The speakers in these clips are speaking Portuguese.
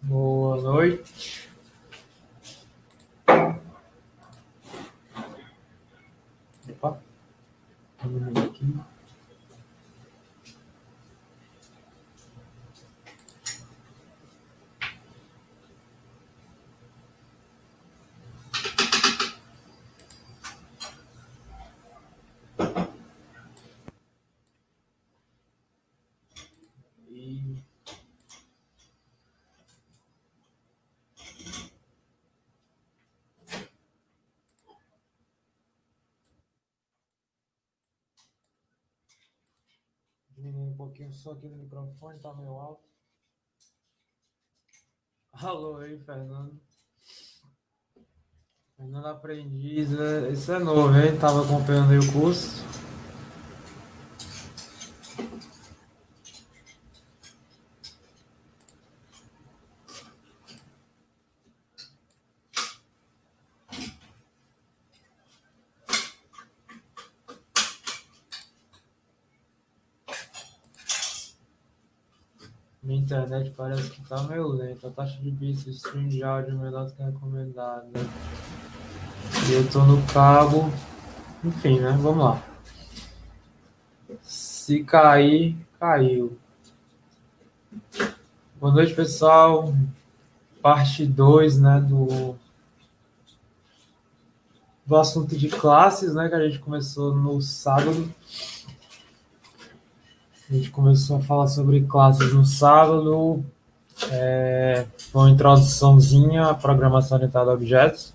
Boa noite. Opa, aqui. E diminuir um pouquinho o som aqui do microfone, tá meio alto. Alô aí, Fernando. Fernando Aprendiz, isso é novo, hein? Tava acompanhando aí o curso. Minha internet parece que tá meio lenta. A taxa de bits stream de áudio é menor do que a recomendada. E eu tô no cabo. Enfim, né? Vamos lá. Se cair, caiu. Boa noite, pessoal. Parte 2, né, do assunto de classes, né, que a gente começou no sábado. A gente começou a falar sobre classes no sábado, uma introduçãozinha à programação orientada a objetos.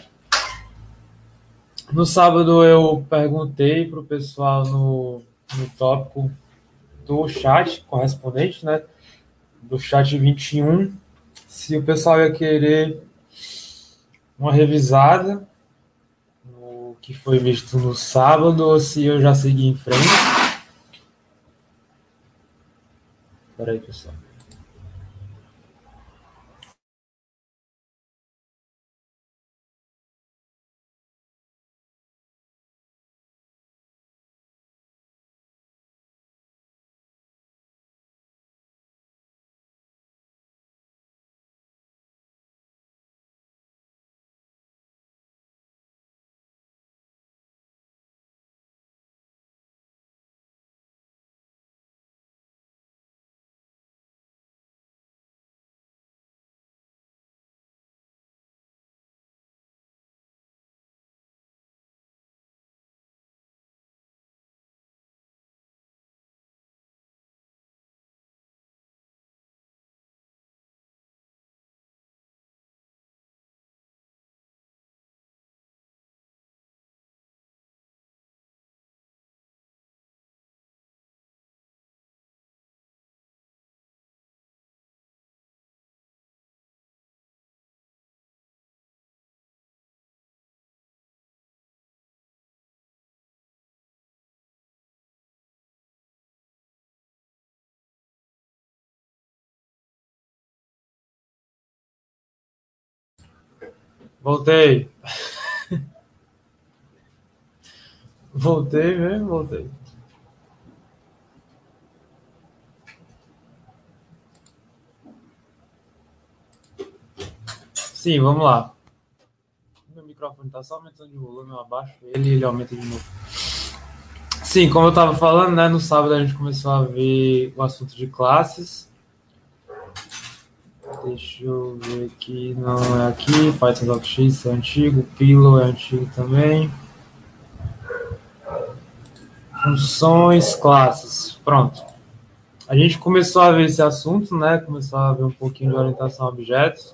No sábado eu perguntei para o pessoal no tópico do chat correspondente, né, do chat 21, se o pessoal ia querer uma revisada no que foi visto no sábado ou se eu já segui em frente. Espera aí, pessoal. Voltei. Voltei mesmo, voltei. Sim, vamos lá. Meu microfone está só aumentando de volume, eu abaixo ele e ele aumenta de novo. Sim, como eu estava falando, né, no sábado a gente começou a ver o assunto de classes. Deixa eu ver aqui, não é aqui, Python.x é antigo, Pillow é antigo também. Funções, classes, pronto. A gente começou a ver esse assunto, né, começou a ver um pouquinho de orientação a objetos.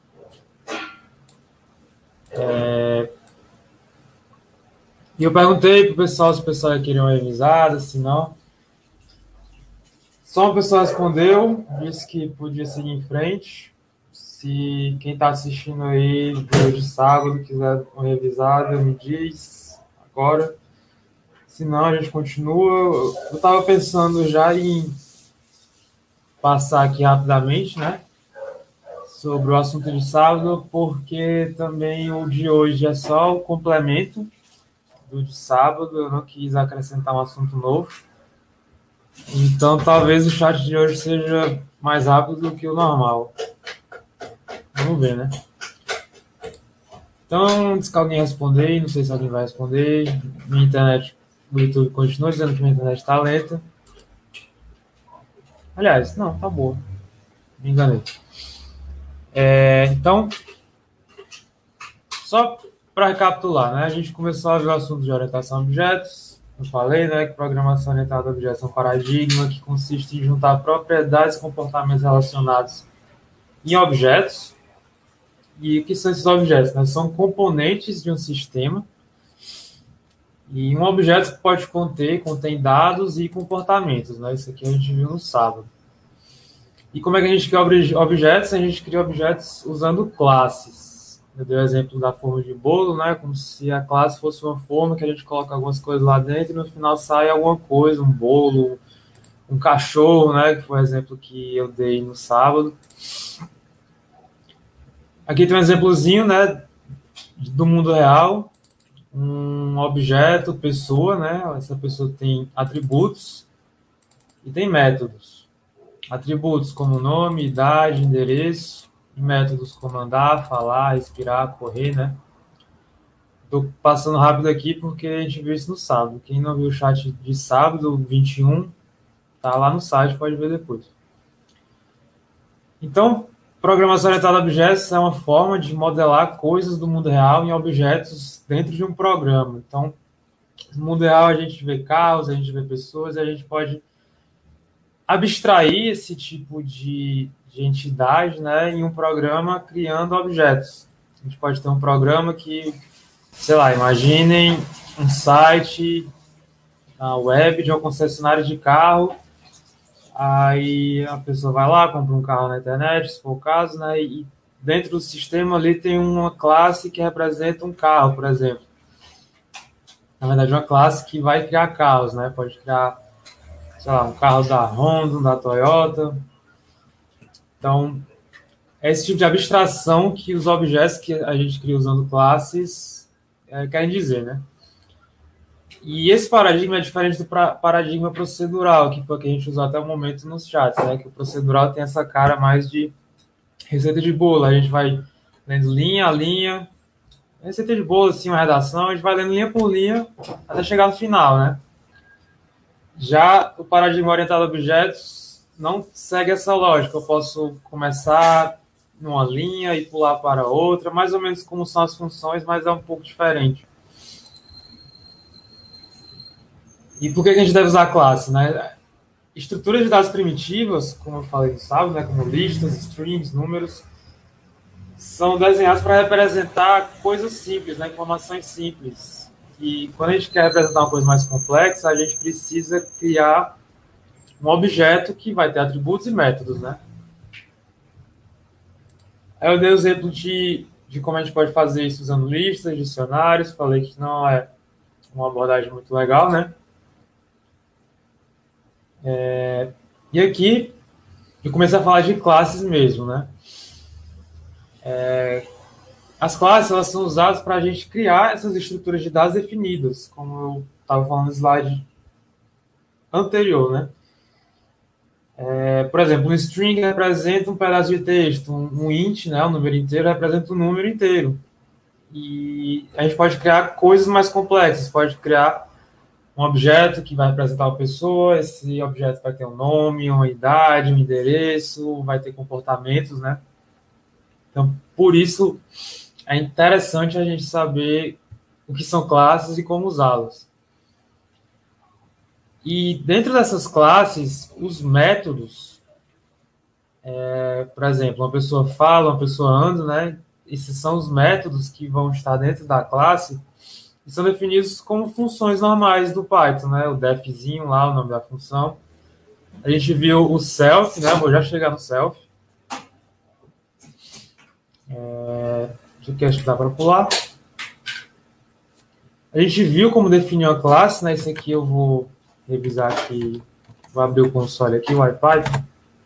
E eu perguntei pro pessoal se o pessoal ia querer uma revisada, se não. Só uma pessoa respondeu, disse que podia seguir em frente. Se quem está assistindo aí de sábado quiser uma revisada, me diz agora. Se não, a gente continua. Eu estava pensando já em passar aqui rapidamente, né? Sobre o assunto de sábado, porque também o de hoje é só o complemento do de sábado. Eu não quis acrescentar um assunto novo. Então, talvez o chat de hoje seja mais rápido do que o normal. Vamos ver, né? Então, antes que alguém responder, não sei se alguém vai responder. Minha internet, o YouTube continua dizendo que minha internet está lenta. Aliás, não, tá boa. Me enganei. Então, só para recapitular, né? A gente começou a ver o assunto de orientação a objetos. Eu falei, né, que programação orientada a objetos é um paradigma que consiste em juntar propriedades e comportamentos relacionados em objetos. E o que são esses objetos? Né? São componentes de um sistema. E um objeto pode contém dados e comportamentos, né? Isso aqui a gente viu no sábado. E como é que a gente cria objetos? A gente cria objetos usando classes. Eu dei o exemplo da forma de bolo, né? Como se a classe fosse uma forma que a gente coloca algumas coisas lá dentro e no final sai alguma coisa, um bolo, um cachorro, né? Que foi o exemplo que eu dei no sábado. Aqui tem um exemplozinho, né? Do mundo real. Um objeto, pessoa, né? Essa pessoa tem atributos e tem métodos. Atributos como nome, idade, endereço, e métodos como andar, falar, respirar, correr, né? Estou passando rápido aqui porque a gente viu isso no sábado. Quem não viu o chat de sábado, 21, tá lá no site, pode ver depois. Então, programação orientada a objetos é uma forma de modelar coisas do mundo real em objetos dentro de um programa. Então, no mundo real a gente vê carros, a gente vê pessoas, e a gente pode abstrair esse tipo de entidade, né, em um programa criando objetos. A gente pode ter um programa que, sei lá, imaginem um site na web de uma concessionária de carro, aí a pessoa vai lá, compra um carro na internet, se for o caso, né, e dentro do sistema ali tem uma classe que representa um carro, por exemplo. Na verdade, uma classe que vai criar carros, né, pode criar, sei lá, um carro da Honda, da Toyota. Então, é esse tipo de abstração que os objetos que a gente cria usando classes querem dizer, né? E esse paradigma é diferente do paradigma procedural, que foi o que a gente usou até o momento nos chats, né? Que o procedural tem essa cara mais de receita de bolo. A gente vai lendo linha a linha, receita de bolo, assim, uma redação, a gente vai lendo linha por linha até chegar no final, né? Já o paradigma orientado a objetos não segue essa lógica. Eu posso começar numa linha e pular para outra, mais ou menos como são as funções, mas é um pouco diferente. E por que a gente deve usar a classe, né? Estruturas de dados primitivas, como eu falei no sábado, né, como listas, strings, números, são desenhadas para representar coisas simples, né, informações simples. E quando a gente quer representar uma coisa mais complexa, a gente precisa criar um objeto que vai ter atributos e métodos, né? Aí eu dei o exemplo de como a gente pode fazer isso usando listas, dicionários, falei que não é uma abordagem muito legal, né? E aqui eu comecei a falar de classes mesmo, né? As classes elas são usadas para a gente criar essas estruturas de dados definidas, como eu estava falando no slide anterior, né? Por exemplo, um string representa um pedaço de texto, um int, né, um número inteiro, representa um número inteiro. E a gente pode criar coisas mais complexas, pode criar um objeto que vai representar uma pessoa, esse objeto vai ter um nome, uma idade, um endereço, vai ter comportamentos, né? Então, por isso é interessante a gente saber o que são classes e como usá-las. E dentro dessas classes, os métodos, por exemplo, uma pessoa fala, uma pessoa anda, né? Esses são os métodos que vão estar dentro da classe e são definidos como funções normais do Python, né? O defzinho lá, o nome da função. A gente viu o self, né? Vou já chegar no self. Isso aqui acho que dá para pular. A gente viu como definir uma classe, né? Isso aqui eu vou revisar aqui. Vou abrir o console aqui, o IPython.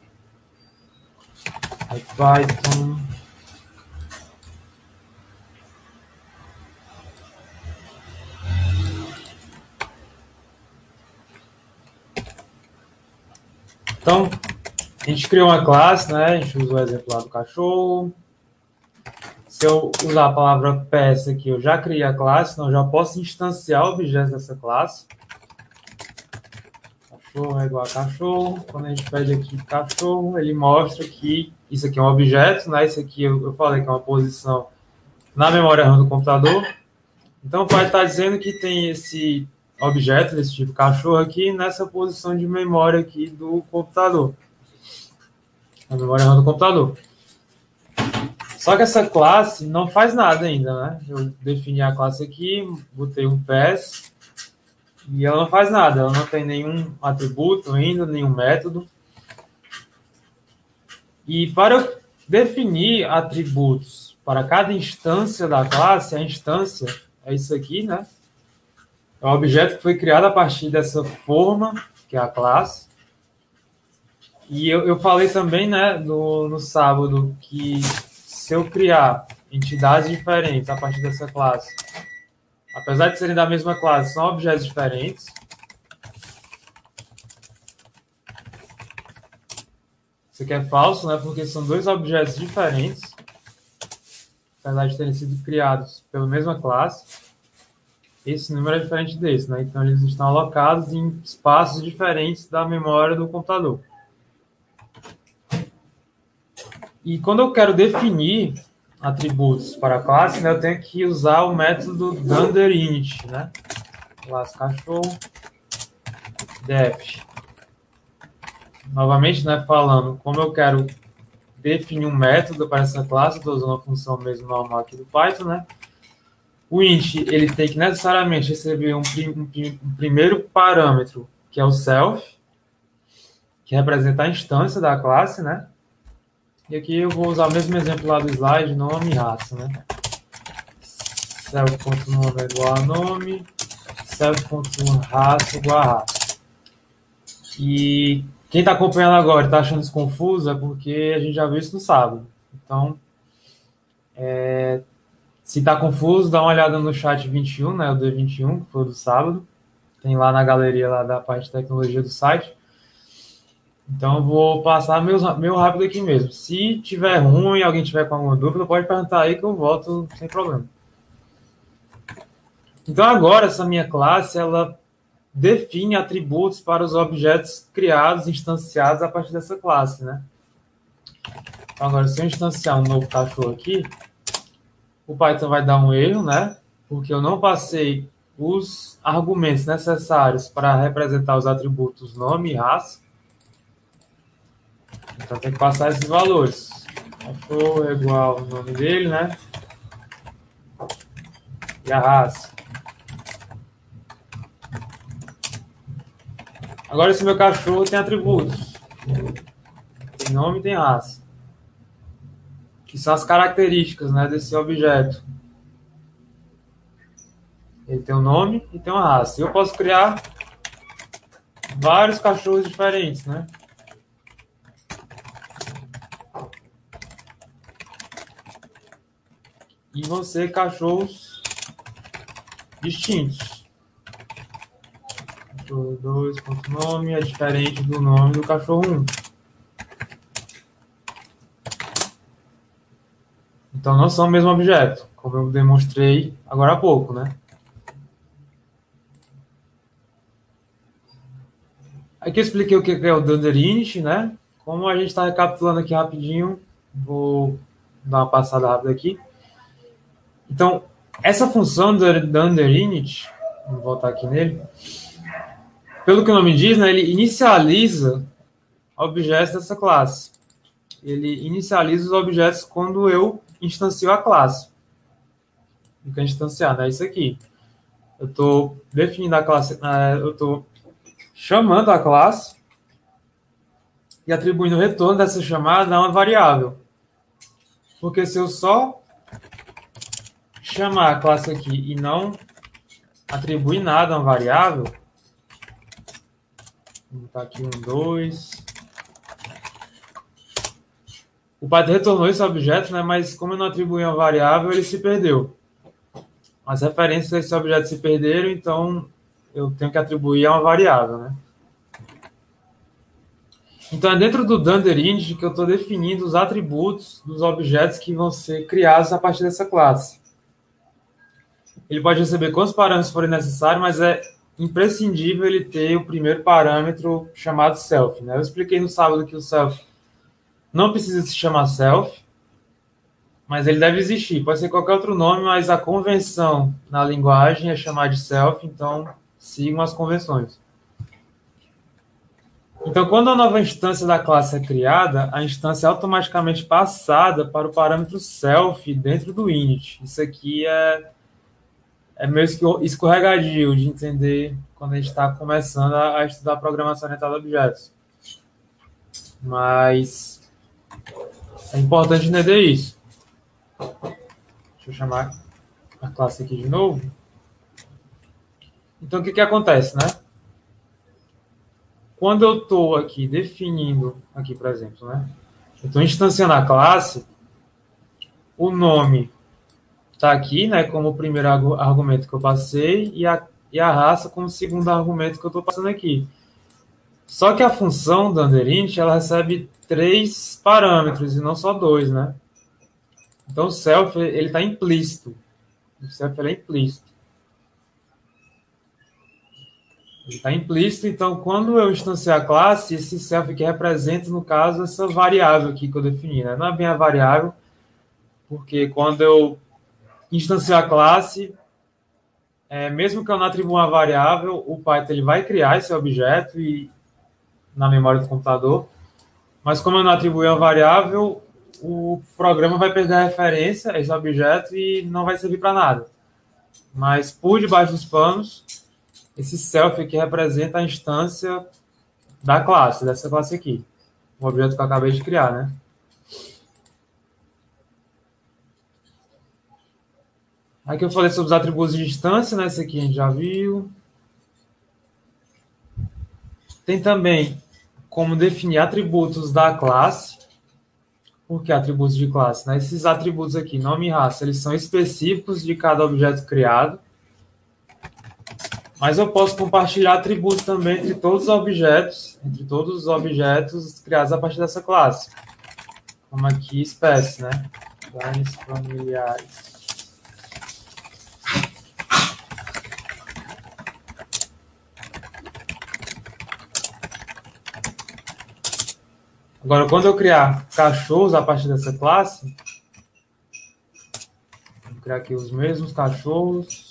IPython. Então, a gente criou uma classe, né? A gente usou o exemplo lá do cachorro. Se eu usar a palavra peça aqui, eu já criei a classe, então eu já posso instanciar objetos dessa classe. Cachorro é igual a cachorro. Quando a gente pede aqui cachorro, ele mostra que isso aqui é um objeto, né? Isso aqui eu falei que é uma posição na memória RAM do computador. Então, o pai está dizendo que tem esse objeto, desse tipo cachorro aqui, nessa posição de memória aqui do computador. A memória RAM do computador. Só que essa classe não faz nada ainda, né? Eu defini a classe aqui, botei um pass, e ela não faz nada. Ela não tem nenhum atributo ainda, nenhum método. E para eu definir atributos para cada instância da classe, a instância é isso aqui, né? É um objeto que foi criado a partir dessa forma, que é a classe. E eu falei também, né, no sábado, que se eu criar entidades diferentes a partir dessa classe, apesar de serem da mesma classe, são objetos diferentes. Isso aqui é falso, né, porque são dois objetos diferentes, apesar de terem sido criados pela mesma classe. Esse número é diferente desse, né? Então eles estão alocados em espaços diferentes da memória do computador. E quando eu quero definir atributos para a classe, né, eu tenho que usar o método dunderInit, né? Classe cachorro def. Novamente, né, falando, como eu quero definir um método para essa classe, estou usando a função mesmo normal aqui do Python, né? O int ele tem que necessariamente receber um primeiro parâmetro, que é o self, que representa a instância da classe, né? E aqui eu vou usar o mesmo exemplo lá do slide, nome e raça, né? Self.nome é igual a nome, self.raça igual a raça. E quem está acompanhando agora e está achando isso confuso é porque a gente já viu isso no sábado. Então, se está confuso, dá uma olhada no chat 21, né? O D21, que foi o do sábado. Tem lá na galeria lá da parte de tecnologia do site. Então, eu vou passar meu rápido aqui mesmo. Se tiver ruim, alguém tiver com alguma dúvida, pode perguntar aí que eu volto sem problema. Então, agora, essa minha classe, ela define atributos para os objetos criados, instanciados a partir dessa classe, né? Então, agora, se eu instanciar um novo cachorro aqui, o Python vai dar um erro, né? Porque eu não passei os argumentos necessários para representar os atributos nome e raça. Então, tem que passar esses valores. Cachorro é igual ao nome dele, né? E a raça. Agora, esse meu cachorro tem atributos. Tem nome e tem raça. Que são as características, né, desse objeto. Ele tem um nome e tem uma raça. E eu posso criar vários cachorros diferentes, né? E vão ser cachorros distintos. Cachorro 2, nome é diferente do nome do cachorro 1. Então não são o mesmo objeto, como eu demonstrei agora há pouco, né? Aqui eu expliquei o que é o dunderInit, né? Como a gente está recapitulando aqui rapidinho, vou dar uma passada rápida aqui. Então, essa função do dunderInit, vou voltar aqui nele, pelo que o nome diz, né, ele inicializa objetos dessa classe. Ele inicializa os objetos quando eu instancio a classe. O que é instanciar, né? Isso aqui. Eu estou definindo a classe, eu estou chamando a classe e atribuindo o retorno dessa chamada a uma variável. Porque se eu só chamar a classe aqui e não atribuir nada a uma variável, vou botar aqui 2. O Python retornou esse objeto, né? Mas como eu não atribuí uma variável, ele se perdeu. As referências desse objeto se perderam, então eu tenho que atribuir a uma variável, né? Então, é dentro do Dunder Init que eu estou definindo os atributos dos objetos que vão ser criados a partir dessa classe. Ele pode receber quantos parâmetros forem necessários, mas é imprescindível ele ter o primeiro parâmetro chamado self, né? Eu expliquei no sábado que o self não precisa se chamar self, mas ele deve existir. Pode ser qualquer outro nome, mas a convenção na linguagem é chamar de self, então sigam as convenções. Então, quando a nova instância da classe é criada, a instância é automaticamente passada para o parâmetro self dentro do init. Isso aqui é meio escorregadio de entender quando a gente está começando a estudar programação orientada a objetos. Mas é importante entender isso. Deixa eu chamar a classe aqui de novo. Então, o que acontece, né? Quando eu estou aqui definindo, aqui, por exemplo, né? Eu estou instanciando a classe, o nome está aqui, né, como o primeiro argumento que eu passei, e a raça como o segundo argumento que eu estou passando aqui. Só que a função do underint, ela recebe 3 parâmetros e não só 2, né? Então o self, ele está implícito. O self, ele é implícito. Ele está implícito, então quando eu instanciar a classe, esse self aqui representa, no caso, essa variável aqui que eu defini, né? Não é bem a variável, porque quando eu instanciar a classe, mesmo que eu não atribua uma variável, o Python ele vai criar esse objeto na memória do computador, mas como eu não atribuí uma variável, o programa vai perder a referência a esse objeto e não vai servir para nada. Mas por debaixo dos panos, esse self aqui representa a instância da classe, dessa classe aqui. O objeto que eu acabei de criar, né? Aqui eu falei sobre os atributos de instância, né? Esse aqui a gente já viu. Tem também como definir atributos da classe. Por que atributos de classe? Né? Esses atributos aqui, nome e raça, eles são específicos de cada objeto criado. Mas eu posso compartilhar atributos também entre todos os objetos criados a partir dessa classe. Como aqui, espécie, né? Danes familiares. Agora, quando eu criar cachorros a partir dessa classe, vou criar aqui os mesmos cachorros.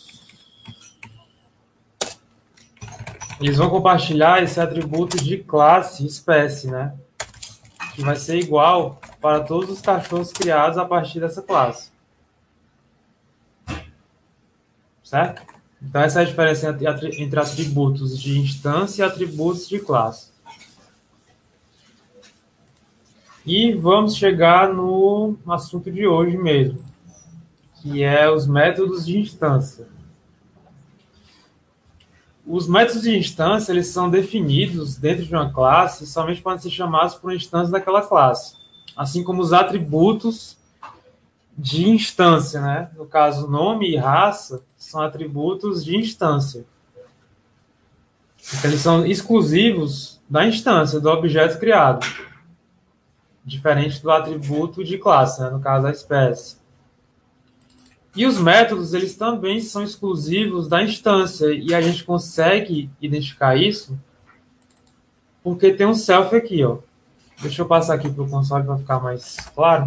Eles vão compartilhar esse atributo de classe, espécie, né? Que vai ser igual para todos os cachorros criados a partir dessa classe. Certo? Então, essa é a diferença entre atributos de instância e atributos de classe. E vamos chegar no assunto de hoje mesmo, que é os métodos de instância. Os métodos de instância, eles são definidos dentro de uma classe, somente podem ser chamados por uma instância daquela classe. Assim como os atributos de instância, né? No caso, nome e raça são atributos de instância. Então, eles são exclusivos da instância, do objeto criado. Diferente do atributo de classe, né? No caso, a espécie. E os métodos, eles também são exclusivos da instância. E a gente consegue identificar isso porque tem um self aqui, ó. Deixa eu passar aqui para o console para ficar mais claro.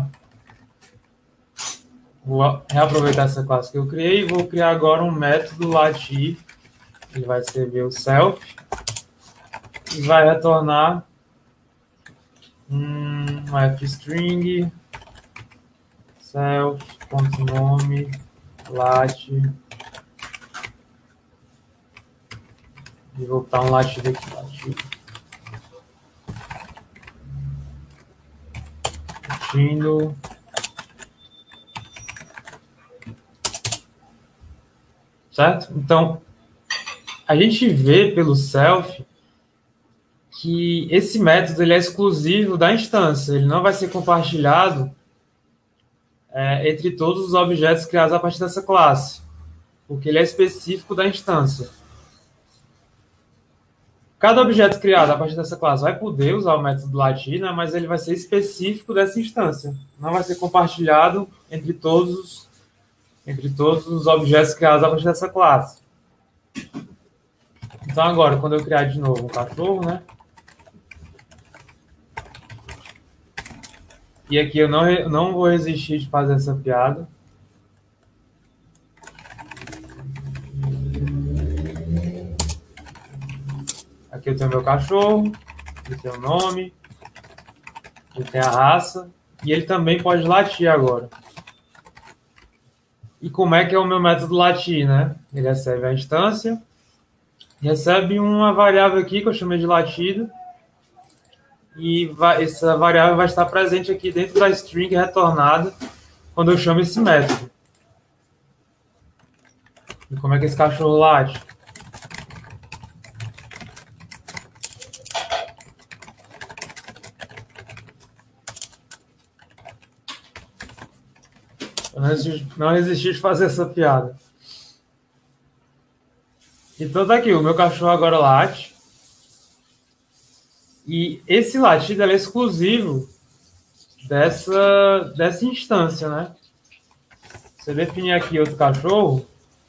Vou reaproveitar essa classe que eu criei e vou criar agora um método latir. Ele vai receber o self e vai retornar um fstring self.nome lat e vou botar um latido aqui, latido. Latindo. Certo? Então, a gente vê pelo self que esse método ele é exclusivo da instância, ele não vai ser compartilhado entre todos os objetos criados a partir dessa classe, porque ele é específico da instância. Cada objeto criado a partir dessa classe vai poder usar o método latir, né, mas ele vai ser específico dessa instância. Não vai ser compartilhado entre todos os objetos criados a partir dessa classe. Então agora, quando eu criar de novo um cachorro, né? E aqui eu não vou resistir de fazer essa piada. Aqui eu tenho meu cachorro, ele tem o nome, ele tem a raça, e ele também pode latir agora. E como é que é o meu método latir, né? Ele recebe a instância, recebe uma variável aqui que eu chamei de latida, e essa variável vai estar presente aqui dentro da string retornada quando eu chamo esse método. E como é que esse cachorro late? Eu não resisti de fazer essa piada. Então tá aqui, o meu cachorro agora late. E esse latido é exclusivo dessa instância, né? Você definir aqui outro cachorro,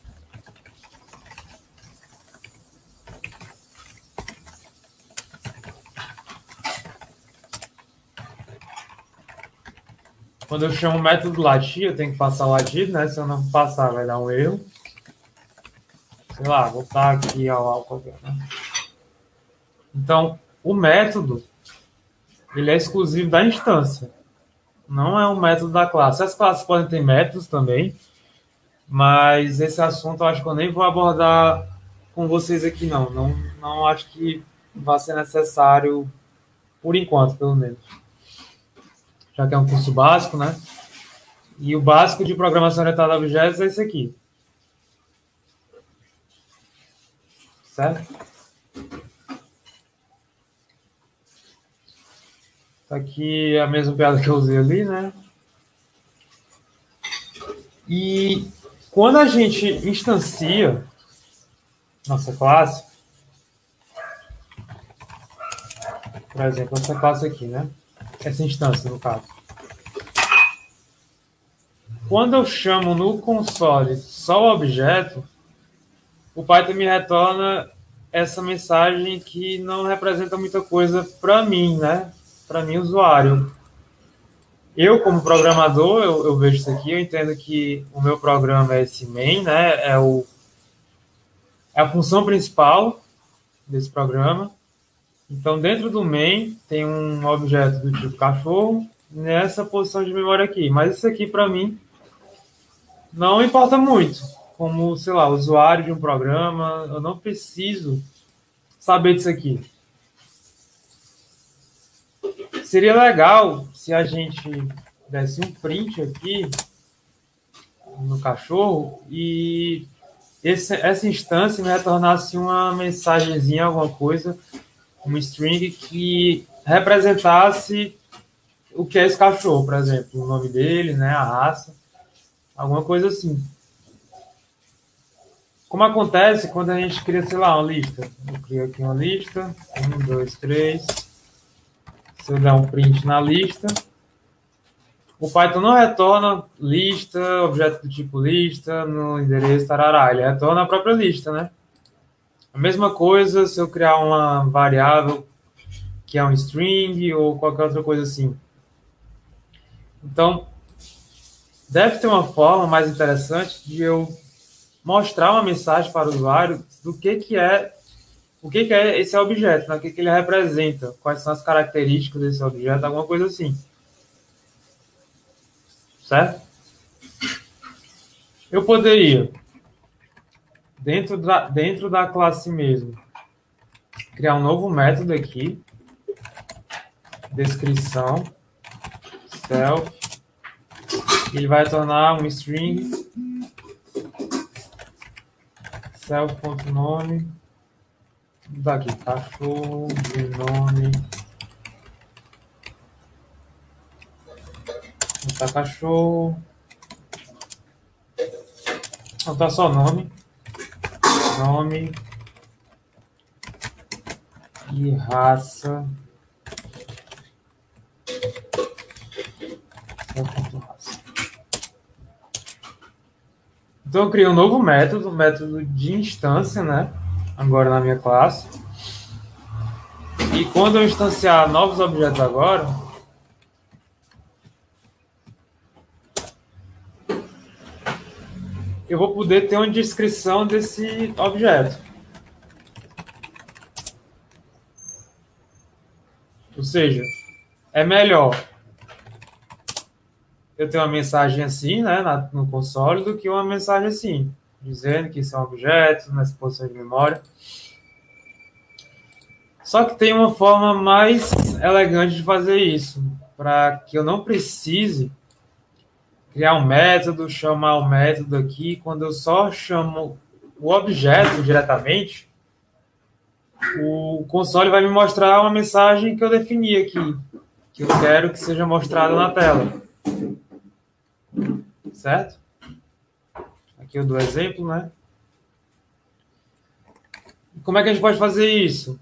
quando eu chamo o método latir, eu tenho que passar o latido, né? Se eu não passar, vai dar um erro. Sei lá, vou botar aqui ao qualquer, né? Então, o método, ele é exclusivo da instância. Não é um método da classe. As classes podem ter métodos também, mas esse assunto eu acho que eu nem vou abordar com vocês aqui, não. Não acho que vai ser necessário, por enquanto, pelo menos. Já que é um curso básico, né? E o básico de programação orientada a objetos é esse aqui. Certo? Tá aqui a mesma piada que eu usei ali, né? E quando a gente instancia nossa classe, por exemplo, essa classe aqui, né? Essa instância, no caso. Quando eu chamo no console só o objeto, o Python me retorna essa mensagem que não representa muita coisa para mim, né? Para mim, usuário. Eu, como programador, eu vejo isso aqui, eu entendo que o meu programa é esse main, né? É a função principal desse programa. Então, dentro do main, tem um objeto do tipo cachorro nessa posição de memória aqui. Mas isso aqui, para mim, não importa muito. Como, sei lá, usuário de um programa, eu não preciso saber disso aqui. Seria legal se a gente desse um print aqui no cachorro e essa instância me retornasse uma mensagenzinha, alguma coisa, uma string que representasse o que é esse cachorro, por exemplo, o nome dele, né, a raça, alguma coisa assim. Como acontece quando a gente cria, sei lá, uma lista. Eu crio aqui uma lista, 1, 2, 3. Se eu der um print na lista, o Python não retorna lista, objeto do tipo lista, no endereço, tarará. Ele retorna a própria lista, né? A mesma coisa se eu criar uma variável que é um string ou qualquer outra coisa assim. Então, deve ter uma forma mais interessante de eu mostrar uma mensagem para o usuário do que é o que é esse objeto, né? O que ele representa, quais são as características desse objeto, alguma coisa assim. Certo? Eu poderia, dentro da classe mesmo, criar um novo método aqui, descrição, self, ele vai tornar um string self.nome, daqui, cachorro, de nome, tá cachorro, não tá só nome, e raça. Então eu criei um novo método, método de instância, né? Agora na minha classe. E quando eu instanciar novos objetos agora, eu vou poder ter uma descrição desse objeto. Ou seja, é melhor eu ter uma mensagem assim, né, no console, do que uma mensagem assim, dizendo que isso é um objeto, nessa posição de memória. Só que tem uma forma mais elegante de fazer isso, para que eu não precise criar um método, chamar o método aqui. Quando eu só chamo o objeto diretamente, o console vai me mostrar uma mensagem que eu defini aqui, que eu quero que seja mostrada na tela. Certo? Aqui eu dou exemplo, né? Como é que a gente pode fazer isso?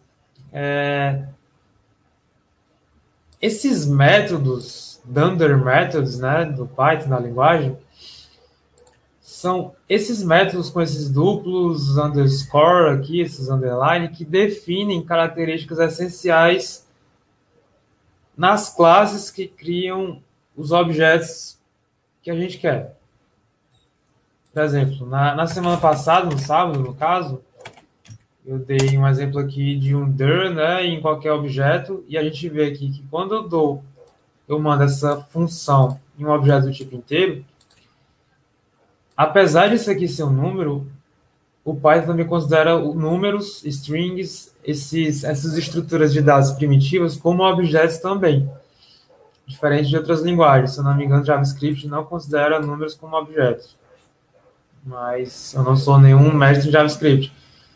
Esses métodos, Dunder Methods, né, do Python, da linguagem, são esses métodos com esses duplos, underscore aqui, esses underline, que definem características essenciais nas classes que criam os objetos que a gente quer. Por exemplo, na semana passada, no sábado, no caso, eu dei um exemplo aqui de um dir, né, em qualquer objeto, e a gente vê aqui que quando eu mando essa função em um objeto do tipo inteiro, apesar disso aqui ser um número, o Python também considera números, strings, essas estruturas de dados primitivas como objetos também, diferente de outras linguagens. Se eu não me engano, JavaScript não considera números como objetos, mas eu não sou nenhum mestre em JavaScript.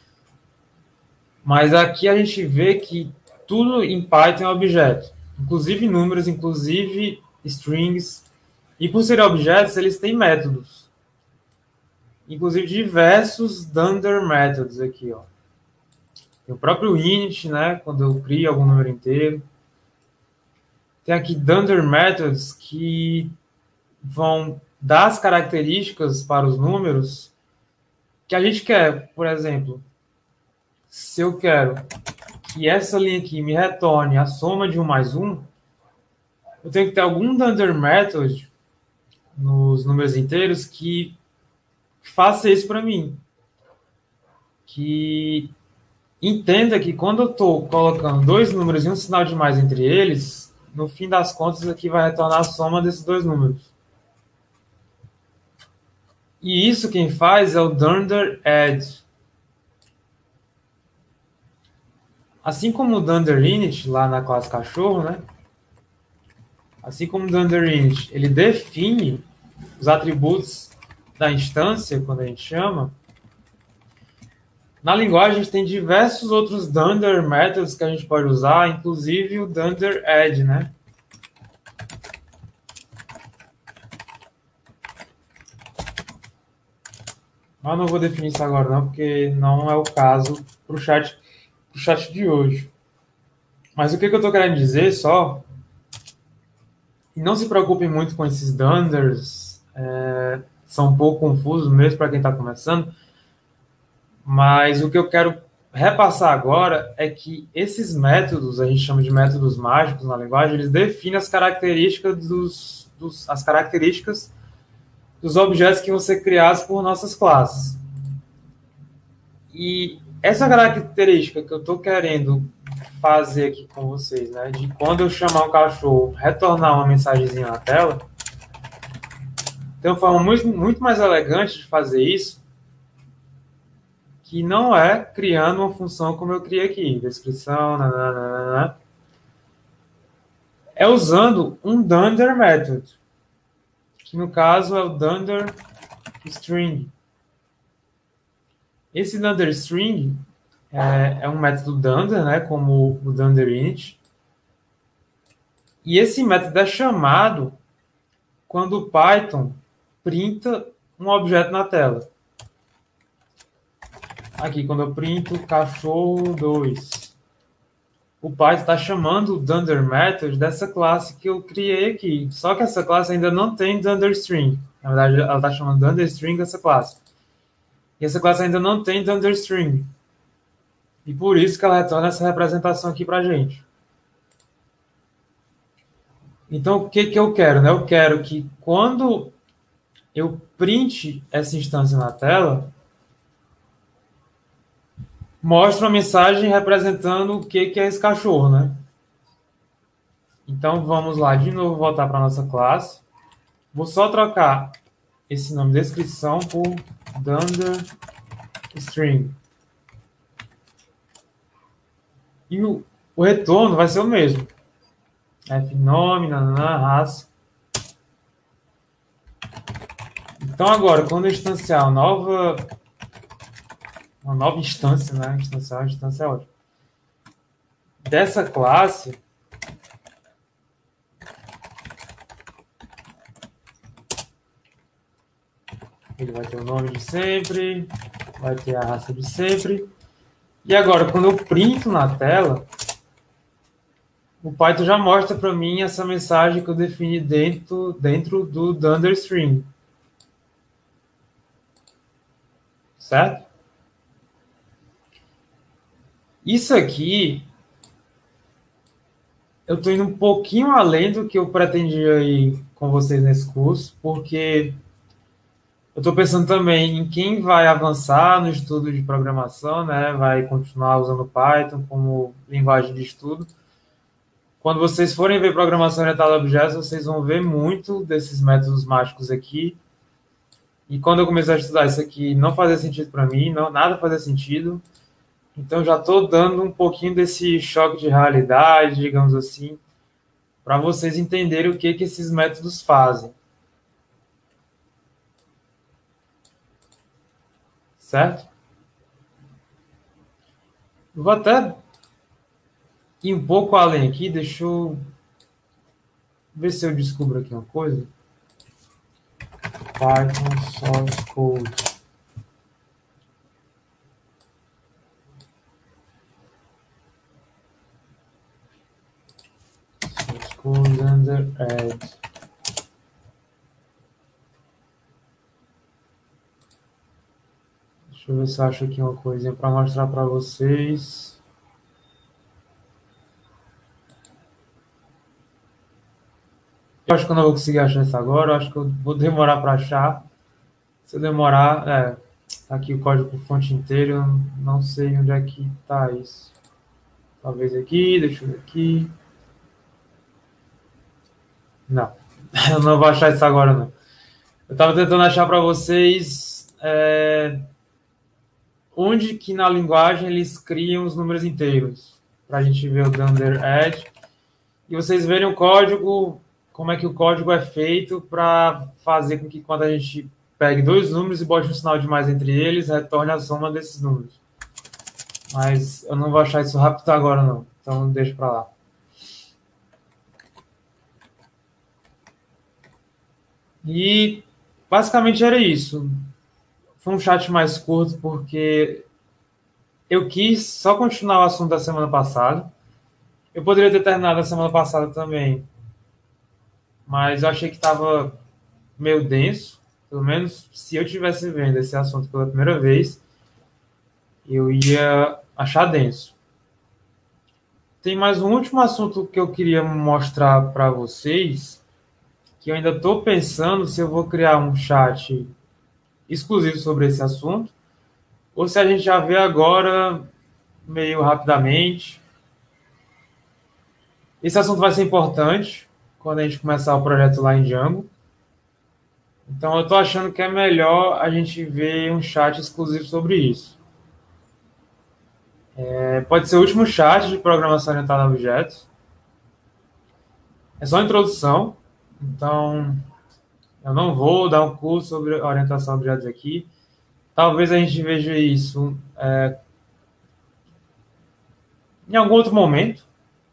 Mas aqui a gente vê que tudo em Python é objeto, inclusive números, inclusive strings, e por serem objetos, eles têm métodos. Inclusive diversos Dunder Methods aqui, ó. Tem o próprio init, né, quando eu crio algum número inteiro. Tem aqui Dunder Methods que vão dar as características para os números que a gente quer. Por exemplo, se eu quero que essa linha aqui me retorne a soma de 1 mais 1, eu tenho que ter algum Dunder Method nos números inteiros que faça isso para mim. Que entenda que quando eu estou colocando dois números e um sinal de mais entre eles, no fim das contas aqui vai retornar a soma desses dois números. E isso quem faz é o Dunder Add. Assim como o Dunder Init, lá na classe cachorro, né? Assim como o Dunder Init, ele define os atributos da instância, quando a gente chama. Na linguagem, a gente tem diversos outros Dunder Methods que a gente pode usar, inclusive o Dunder Add, né? Mas não vou definir isso agora não, porque não é o caso para o chat de hoje. Mas o que eu estou querendo dizer só, e não se preocupem muito com esses Dunders, são um pouco confusos mesmo para quem está começando, mas o que eu quero repassar agora é que esses métodos, a gente chama de métodos mágicos na linguagem, eles definem as características as características dos objetos que vão ser criados por nossas classes. E essa característica que eu estou querendo fazer aqui com vocês, né, de quando eu chamar um cachorro, retornar uma mensagenzinha na tela, tem uma forma muito mais elegante de fazer isso, que não é criando uma função como eu criei aqui, descrição, nananana, é usando um Dunder Method, que no caso é o Dunder String. Esse Dunder String é um método Dunder, né, como o Dunder Init, e esse método é chamado quando o Python printa um objeto na tela. Aqui, quando eu printo cachorro 2. o Python está chamando o Dunder Method dessa classe que eu criei aqui. Só que essa classe ainda não tem Dunder String. Na verdade, ela está chamando Dunder String dessa classe. E essa classe ainda não tem Dunder String. E por isso que ela retorna essa representação aqui para a gente. Então, o que eu quero? Né? Eu quero que quando eu print essa instância na tela, mostre uma mensagem representando o que é esse cachorro, né? Então, vamos lá de novo voltar para a nossa classe. Vou só trocar esse nome de descrição por Dunder String. E o retorno vai ser o mesmo. Fnome, nanana, raça. Então, agora, quando eu instanciar uma nova instância, né? Instanciar uma instância é ótimo. Dessa classe, ele vai ter o nome de sempre, vai ter a raça de sempre. E agora, quando eu printo na tela, o Python já mostra para mim essa mensagem que eu defini dentro do Dunder String. Certo? Isso aqui, eu estou indo um pouquinho além do que eu pretendia ir com vocês nesse curso, porque eu estou pensando também em quem vai avançar no estudo de programação, né? Vai continuar usando Python como linguagem de estudo. Quando vocês forem ver programação orientada a objetos, vocês vão ver muito desses métodos mágicos aqui. E quando eu comecei a estudar isso aqui, não fazia sentido para mim, não, nada fazia sentido. Então já estou dando um pouquinho desse choque de realidade, digamos assim, para vocês entenderem o que esses métodos fazem. Certo? Vou até ir um pouco além aqui, deixa eu ver se eu descubro aqui uma coisa. Python Source Code. Source Code under Add. Deixa eu ver se eu acho aqui uma coisinha para mostrar para vocês. Eu acho que eu não vou conseguir achar isso agora, eu acho que eu vou demorar para achar. Se eu demorar, tá aqui o código fonte inteiro, eu não sei onde é que está isso. Talvez aqui, deixa eu ver aqui. Não, eu não vou achar isso agora não. Eu estava tentando achar para vocês onde que na linguagem eles criam os números inteiros. Para a gente ver o Dunder Edge. E vocês verem o código, como é que o código é feito para fazer com que quando a gente pegue dois números e bote um sinal de mais entre eles, retorne a soma desses números. Mas eu não vou achar isso rápido agora não, então deixa para lá. E basicamente era isso. Foi um chat mais curto porque eu quis só continuar o assunto da semana passada. Eu poderia ter terminado a semana passada também, mas eu achei que estava meio denso. Pelo menos se eu estivesse vendo esse assunto pela primeira vez, eu ia achar denso. Tem mais um último assunto que eu queria mostrar para vocês, que eu ainda estou pensando se eu vou criar um chat exclusivo sobre esse assunto, ou se a gente já vê agora meio rapidamente. Esse assunto vai ser importante quando a gente começar o projeto lá em Django. Então eu estou achando que é melhor a gente ver um chat exclusivo sobre isso. Pode ser o último chat de programação orientada a objetos. É só introdução, então eu não vou dar um curso sobre orientação a objetos aqui. Talvez a gente veja isso em algum outro momento.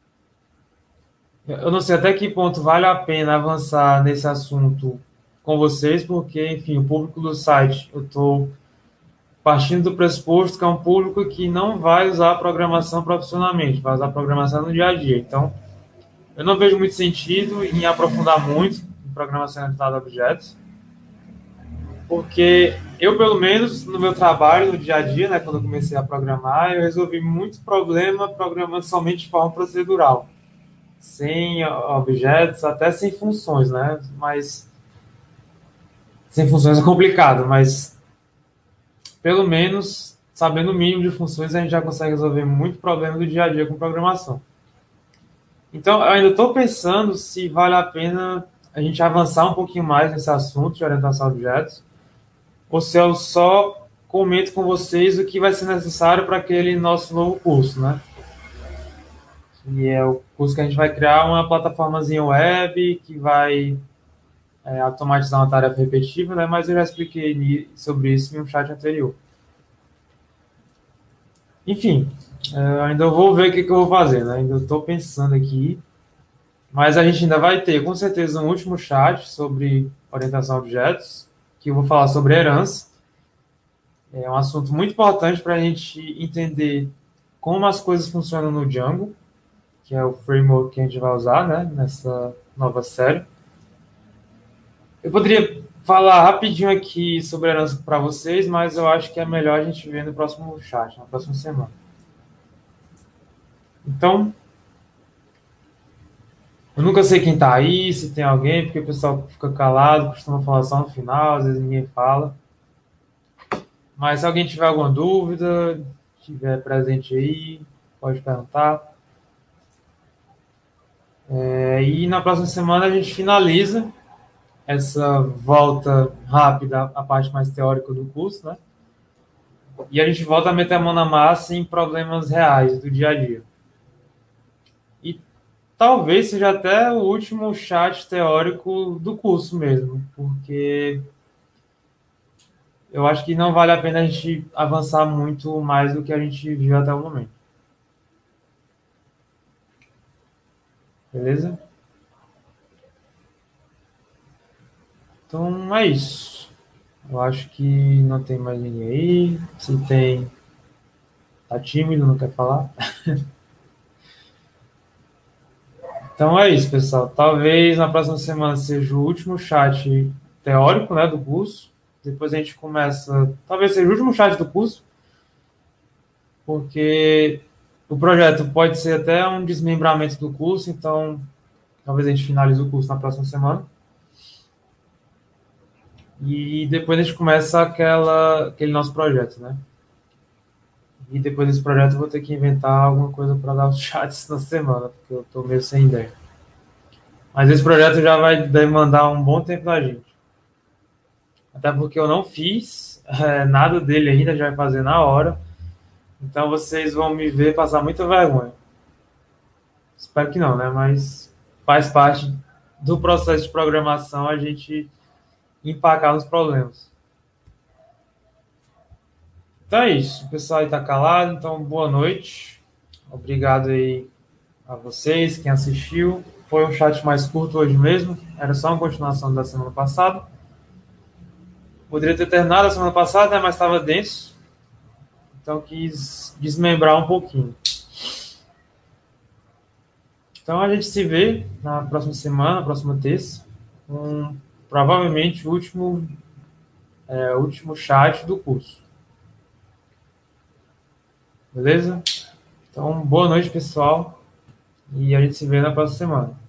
Eu não sei até que ponto vale a pena avançar nesse assunto com vocês, porque, enfim, o público do site eu estou partindo do pressuposto que é um público que não vai usar a programação profissionalmente, vai usar a programação no dia a dia. Então, eu não vejo muito sentido em aprofundar muito em programação orientada a objetos, porque eu, pelo menos, no meu trabalho, no dia a dia, né, quando eu comecei a programar, eu resolvi muito problema programando somente de forma procedural, sem objetos, até sem funções, né? Mas sem funções é complicado, mas pelo menos sabendo o mínimo de funções a gente já consegue resolver muito problema do dia a dia com programação. Então, eu ainda estou pensando se vale a pena a gente avançar um pouquinho mais nesse assunto de orientação a objetos, ou se eu só comento com vocês o que vai ser necessário para aquele nosso novo curso, né? E é o curso que a gente vai criar uma plataformazinha web que vai automatizar uma tarefa repetitiva, né? Mas eu já expliquei sobre isso em um chat anterior. Enfim, ainda vou ver o que eu vou fazer, né? Ainda estou pensando aqui, mas a gente ainda vai ter, com certeza, um último chat sobre orientação a objetos, que eu vou falar sobre herança. É um assunto muito importante para a gente entender como as coisas funcionam no Django, que é o framework que a gente vai usar, né, nessa nova série. Eu poderia falar rapidinho aqui sobre herança para vocês, mas eu acho que é melhor a gente ver no próximo chat, na próxima semana. Então, eu nunca sei quem está aí, se tem alguém, porque o pessoal fica calado, costuma falar só no final, às vezes ninguém fala. Mas se alguém tiver alguma dúvida, estiver presente aí, pode perguntar. E na próxima semana a gente finaliza essa volta rápida à parte mais teórica do curso, né? E a gente volta a meter a mão na massa em problemas reais do dia a dia. E talvez seja até o último chat teórico do curso mesmo, porque eu acho que não vale a pena a gente avançar muito mais do que a gente viu até o momento. Beleza? Então é isso. Eu acho que não tem mais ninguém aí. Se tem, tá tímido, não quer falar. Então é isso, pessoal. Talvez na próxima semana seja o último chat teórico, né, do curso. Depois a gente começa. Talvez seja o último chat do curso, porque o projeto pode ser até um desmembramento do curso, então talvez a gente finalize o curso na próxima semana. E depois a gente começa aquele nosso projeto, né? E depois desse projeto eu vou ter que inventar alguma coisa para dar os chats na semana, porque eu estou meio sem ideia. Mas esse projeto já vai demandar um bom tempo da gente. Até porque eu não fiz nada dele ainda, já vai fazer na hora. Então vocês vão me ver passar muita vergonha. Espero que não, né? Mas faz parte do processo de programação a gente empacar nos problemas. Então é isso. O pessoal aí está calado, então boa noite. Obrigado aí a vocês, quem assistiu. Foi um chat mais curto hoje mesmo. Era só uma continuação da semana passada. Poderia ter terminado a semana passada, né, mas estava denso. Então quis desmembrar um pouquinho. Então a gente se vê na próxima semana, na próxima terça, com provavelmente o último chat do curso. Beleza? Então, boa noite, pessoal. E a gente se vê na próxima semana.